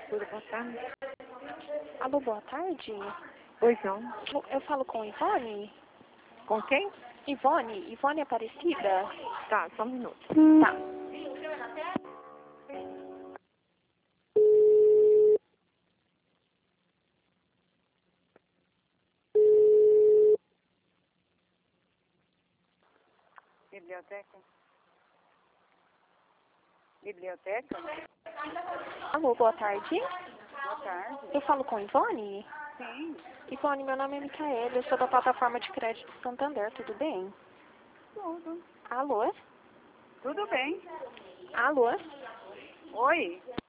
Tudo boa tarde. Alô, boa tarde. Pois não. Eu falo com Ivone? Com quem? Ivone Aparecida? Tá, só um minuto. Tá. Biblioteca? Biblioteca? Alô, boa tarde. Boa tarde. Eu falo com Ivone? Sim, Ivone, meu nome é Micaela, eu sou da plataforma de crédito Santander, tudo bem? tudo. Alô? Tudo bem. Alô? Oi.